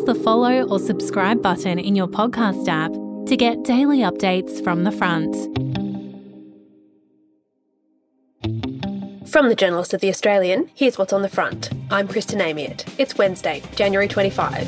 the follow or subscribe button in your podcast app to get daily updates from the front. From the Journalist of The Australian, here's what's on the front. I'm Kristen Amiot. It's Wednesday, January 25.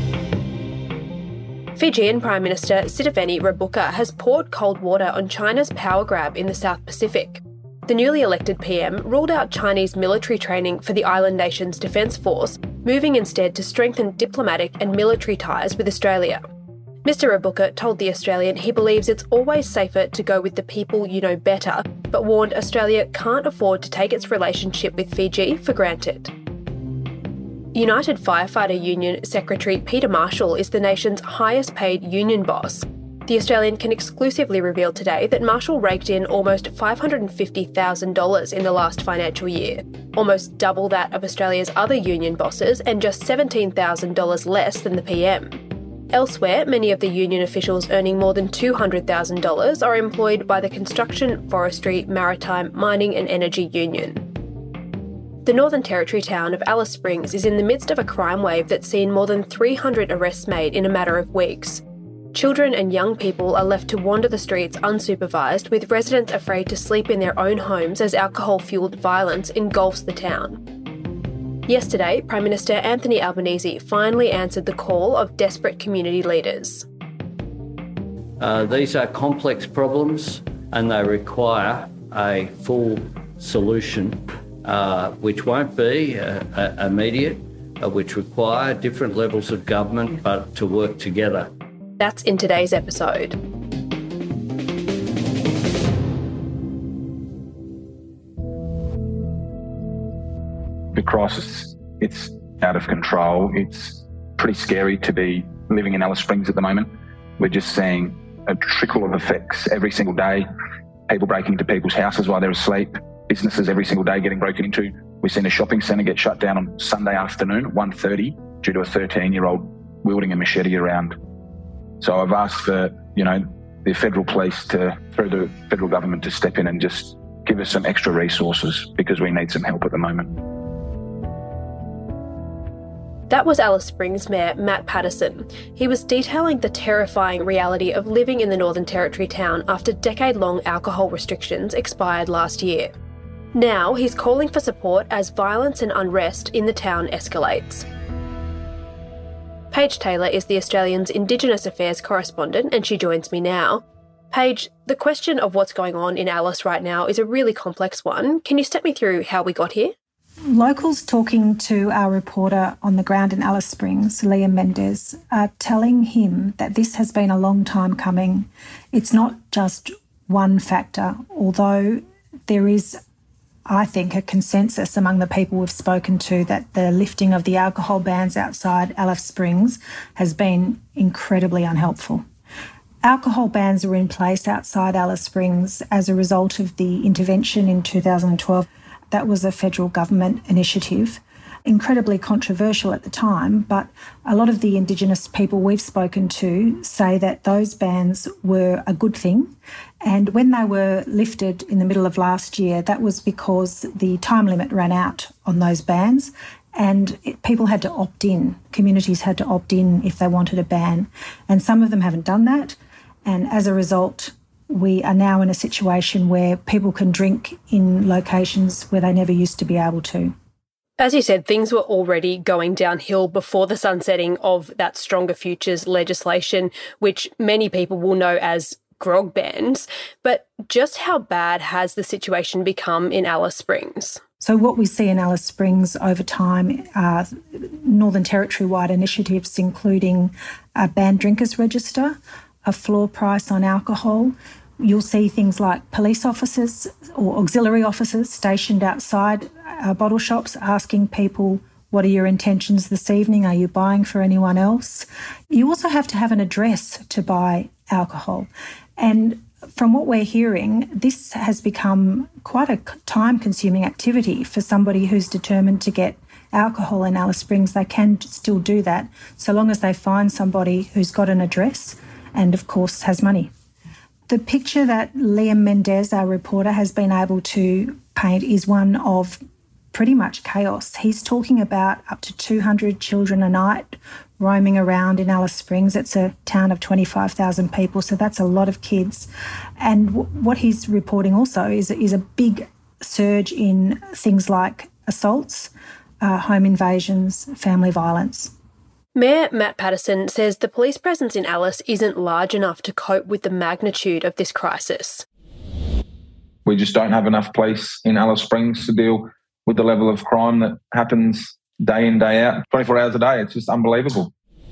Fijian Prime Minister Sitiveni Rabuka has poured cold water on China's power grab in the South Pacific. The newly elected PM ruled out Chinese military training for the island nation's defence force, moving instead to strengthen diplomatic and military ties with Australia. Mr Rabuka told The Australian he believes it's always safer to go with the people you know better, but warned Australia can't afford to take its relationship with Fiji for granted. United Firefighter Union Secretary Peter Marshall is the nation's highest paid union boss. The Australian can exclusively reveal today that Marshall raked in almost $550,000 in the last financial year, almost double that of Australia's other union bosses and just $17,000 less than the PM. Elsewhere, many of the union officials earning more than $200,000 are employed by the Construction, Forestry, Maritime, Mining and Energy Union. The Northern Territory town of Alice Springs is in the midst of a crime wave that's seen more than 300 arrests made in a matter of weeks. Children and young people are left to wander the streets unsupervised, with residents afraid to sleep in their own homes as alcohol-fuelled violence engulfs the town. Yesterday, Prime Minister Anthony Albanese finally answered the call of desperate community leaders. These are complex problems and they require a full solution, which won't be immediate, which require different levels of government, but to work together. That's in today's episode. The crisis, it's out of control. It's pretty scary to be living in Alice Springs at the moment. We're just seeing a trickle of effects every single day. People breaking into people's houses while they're asleep. Businesses every single day getting broken into. We've seen a shopping centre get shut down on Sunday afternoon at 1:30 due to a 13-year-old wielding a machete around. So I've asked for, the federal police through the federal government to step in and just give us some extra resources because we need some help at the moment. That was Alice Springs Mayor Matt Patterson. He was detailing the terrifying reality of living in the Northern Territory town after decade-long alcohol restrictions expired last year. Now he's calling for support as violence and unrest in the town escalates. Paige Taylor is the Australian's Indigenous Affairs correspondent and she joins me now. Paige, the question of what's going on in Alice right now is a really complex one. Can you step me through how we got here? Locals talking to our reporter on the ground in Alice Springs, Liam Mendez, are telling him that this has been a long time coming. It's not just one factor, although there is, I think, a consensus among the people we've spoken to that the lifting of the alcohol bans outside Alice Springs has been incredibly unhelpful. Alcohol bans were in place outside Alice Springs as a result of the intervention in 2012. That was a federal government initiative, incredibly controversial at the time, but a lot of the Indigenous people we've spoken to say that those bans were a good thing. And when they were lifted in the middle of last year, that was because the time limit ran out on those bans and people had to opt in. Communities had to opt in if they wanted a ban. And some of them haven't done that. And as a result, we are now in a situation where people can drink in locations where they never used to be able to. As you said, things were already going downhill before the sunsetting of that Stronger Futures legislation, which many people will know as grog bans. But just how bad has the situation become in Alice Springs? So what we see in Alice Springs over time are Northern Territory-wide initiatives, including a banned drinkers register, a floor price on alcohol. You'll see things like police officers or auxiliary officers stationed outside bottle shops asking people, what are your intentions this evening? Are you buying for anyone else? You also have to have an address to buy alcohol. And from what we're hearing, this has become quite a time-consuming activity for somebody who's determined to get alcohol in Alice Springs. They can still do that so long as they find somebody who's got an address and, of course, has money. The picture that Liam Mendez, our reporter, has been able to paint is one of pretty much chaos. He's talking about up to 200 children a night roaming around in Alice Springs. It's a town of 25,000 people, so that's a lot of kids. And what he's reporting also is a big surge in things like assaults, home invasions, family violence. Mayor Matt Patterson says the police presence in Alice isn't large enough to cope with the magnitude of this crisis. We just don't have enough police in Alice Springs to deal with the level of crime that happens day in, day out, 24 hours a day. It's just unbelievable.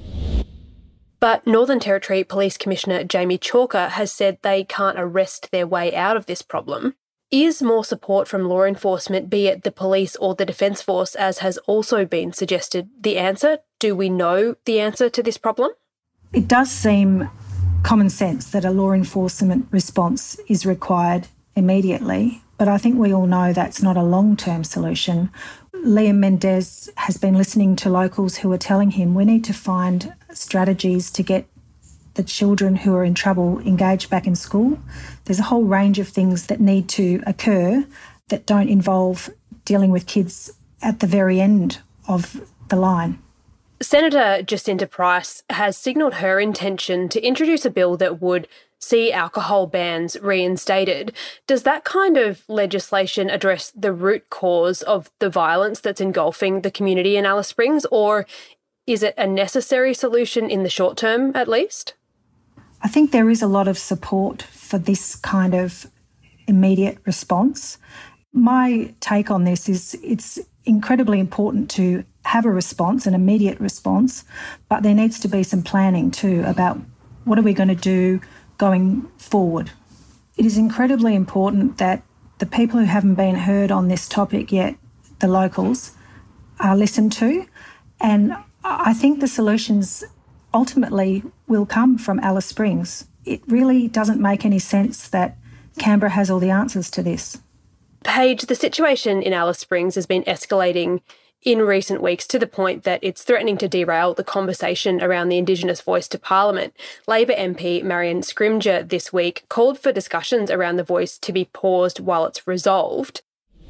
But Northern Territory Police Commissioner Jamie Chalker has said they can't arrest their way out of this problem. Is more support from law enforcement, be it the police or the Defence Force, as has also been suggested, the answer? Do we know the answer to this problem? It does seem common sense that a law enforcement response is required immediately, but I think we all know that's not a long-term solution. Liam Mendez has been listening to locals who are telling him we need to find strategies to get the children who are in trouble engaged back in school. There's a whole range of things that need to occur that don't involve dealing with kids at the very end of the line. Senator Jacinta Price has signalled her intention to introduce a bill that would see alcohol bans reinstated. Does that kind of legislation address the root cause of the violence that's engulfing the community in Alice Springs, or is it a necessary solution in the short term at least? I think there is a lot of support for this kind of immediate response. My take on this is it's incredibly important to have a response, an immediate response, but there needs to be some planning too about what are we going to do going forward. It is incredibly important that the people who haven't been heard on this topic yet, the locals, are listened to, and I think the solutions ultimately will come from Alice Springs. It really doesn't make any sense that Canberra has all the answers to this. Paige, the situation in Alice Springs has been escalating in recent weeks to the point that it's threatening to derail the conversation around the Indigenous voice to Parliament. Labor MP Marion Scrimgeour this week called for discussions around the voice to be paused while it's resolved.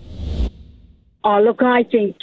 Oh, look, I think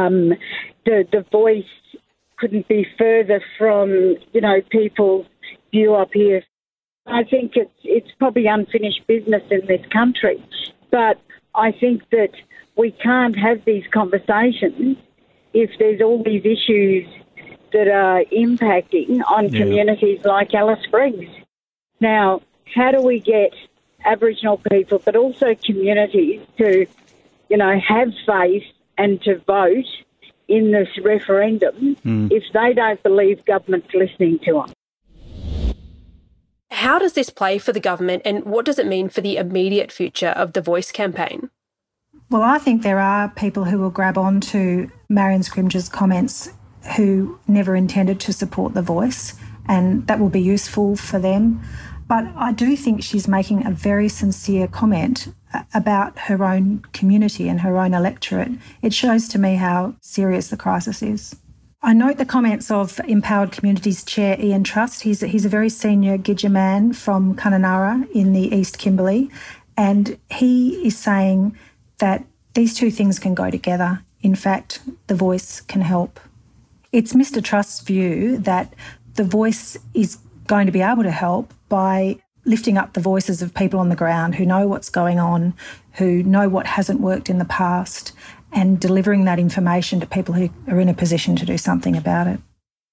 the voice couldn't be further from, people's view up here. I think it's probably unfinished business in this country, but I think that we can't have these conversations if there's all these issues that are impacting on communities like Alice Springs. Now, how do we get Aboriginal people, but also communities to, have faith and to vote in this referendum if they don't believe government's listening to them? How does this play for the government, and what does it mean for the immediate future of the Voice campaign? Well, I think there are people who will grab on to Marion Scrimgeour's comments who never intended to support the Voice, and that will be useful for them. But I do think she's making a very sincere comment about her own community and her own electorate. It shows to me how serious the crisis is. I note the comments of Empowered Communities Chair Ian Trust. He's a very senior Gidja man from Kununurra in the East Kimberley, and he is saying that these two things can go together. In fact, the Voice can help. It's Mr Trust's view that the Voice is going to be able to help by lifting up the voices of people on the ground who know what's going on, who know what hasn't worked in the past, and delivering that information to people who are in a position to do something about it.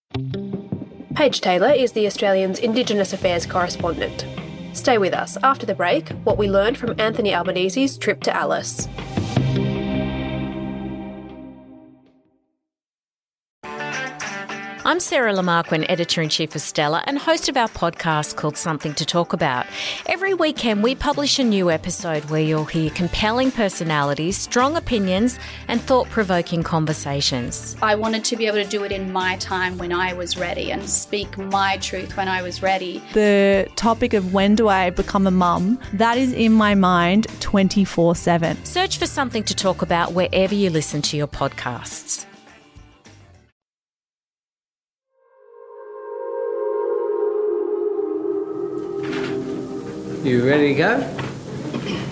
Paige Taylor is the Australian's Indigenous Affairs correspondent. Stay with us after the break, what we learned from Anthony Albanese's trip to Alice. I'm Sarah Lamarquin, Editor-in-Chief of Stella and host of our podcast called Something to Talk About. Every weekend we publish a new episode where you'll hear compelling personalities, strong opinions and thought-provoking conversations. I wanted to be able to do it in my time when I was ready and speak my truth when I was ready. The topic of when do I become a mum, that is in my mind 24/7. Search for Something to Talk About wherever you listen to your podcasts. You ready to go?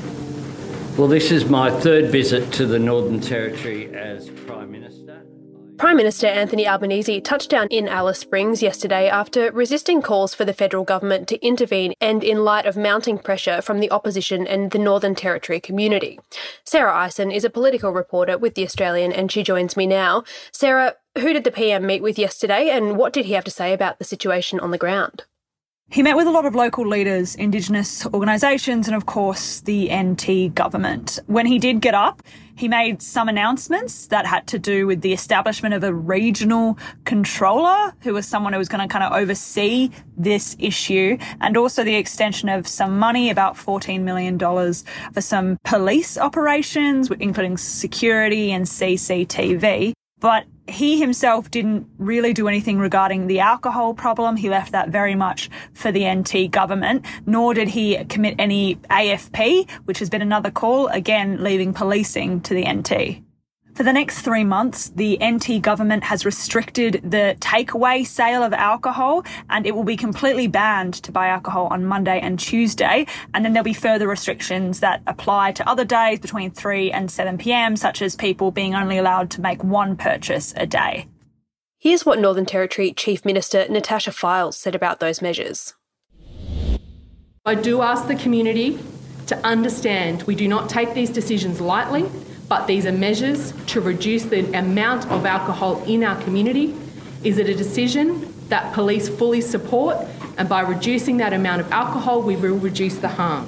Well, this is my third visit to the Northern Territory as Prime Minister. Prime Minister Anthony Albanese touched down in Alice Springs yesterday after resisting calls for the federal government to intervene and in light of mounting pressure from the opposition and the Northern Territory community. Sarah Eisen is a political reporter with The Australian and she joins me now. Sarah, who did the PM meet with yesterday and what did he have to say about the situation on the ground? He met with a lot of local leaders, Indigenous organisations and, of course, the NT government. When he did get up, he made some announcements that had to do with the establishment of a regional controller who was someone who was going to kind of oversee this issue, and also the extension of some money, about $14 million, for some police operations, including security and CCTV. But he himself didn't really do anything regarding the alcohol problem. He left that very much for the NT government, nor did he commit any AFP, which has been another call, again, leaving policing to the NT. For the next 3 months, the NT government has restricted the takeaway sale of alcohol, and it will be completely banned to buy alcohol on Monday and Tuesday. And then there'll be further restrictions that apply to other days between 3 and 7 p.m, such as people being only allowed to make one purchase a day. Here's what Northern Territory Chief Minister Natasha Fyles said about those measures. I do ask the community to understand we do not take these decisions lightly, but these are measures to reduce the amount of alcohol in our community. Is it a decision that police fully support? And by reducing that amount of alcohol, we will reduce the harm.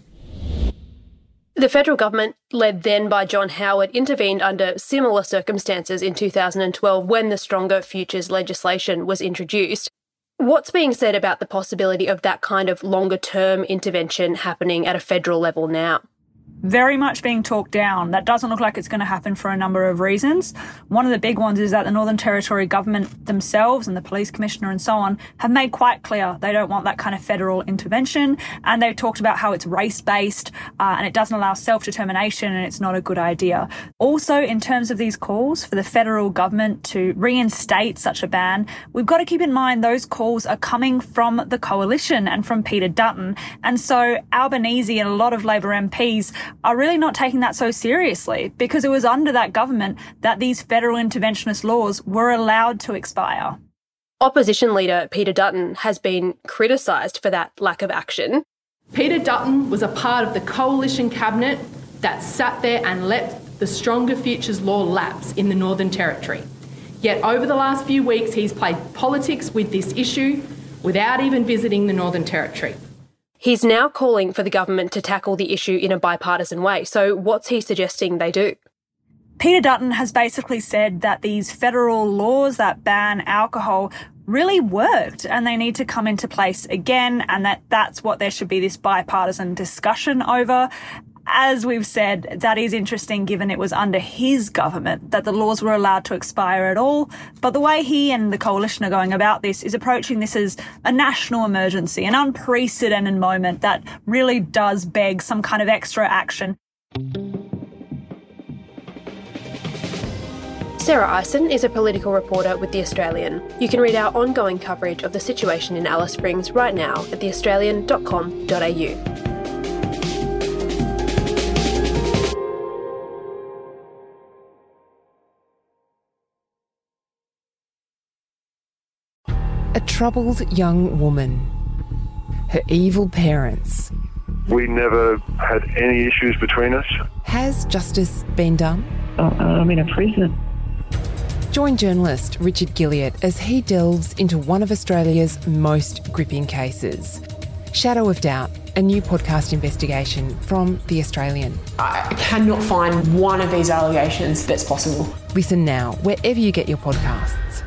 The federal government, led then by John Howard, intervened under similar circumstances in 2012 when the Stronger Futures legislation was introduced. What's being said about the possibility of that kind of longer-term intervention happening at a federal level now? Very much being talked down. That doesn't look like it's going to happen for a number of reasons. One of the big ones is that the Northern Territory government themselves and the police commissioner and so on have made quite clear they don't want that kind of federal intervention, and they've talked about how it's race-based and it doesn't allow self-determination and it's not a good idea. Also, in terms of these calls for the federal government to reinstate such a ban, we've got to keep in mind those calls are coming from the coalition and from Peter Dutton, and so Albanese and a lot of Labor MPs are really not taking that so seriously, because it was under that government that these federal interventionist laws were allowed to expire. Opposition leader Peter Dutton has been criticised for that lack of action. Peter Dutton was a part of the coalition cabinet that sat there and let the Stronger Futures law lapse in the Northern Territory. Yet over the last few weeks, he's played politics with this issue without even visiting the Northern Territory. He's now calling for the government to tackle the issue in a bipartisan way. So what's he suggesting they do? Peter Dutton has basically said that these federal laws that ban alcohol really worked and they need to come into place again, and that's what there should be this bipartisan discussion over. As we've said, that is interesting given it was under his government that the laws were allowed to expire at all. But the way he and the coalition are going about this is approaching this as a national emergency, an unprecedented moment that really does beg some kind of extra action. Sarah Eisen is a political reporter with The Australian. You can read our ongoing coverage of the situation in Alice Springs right now at theaustralian.com.au. A troubled young woman. Her evil parents. We never had any issues between us. Has justice been done? I'm in a prison. Join journalist Richard Gilliatt as he delves into one of Australia's most gripping cases. Shadow of Doubt, a new podcast investigation from The Australian. I cannot find one of these allegations that's possible. Listen now, wherever you get your podcasts.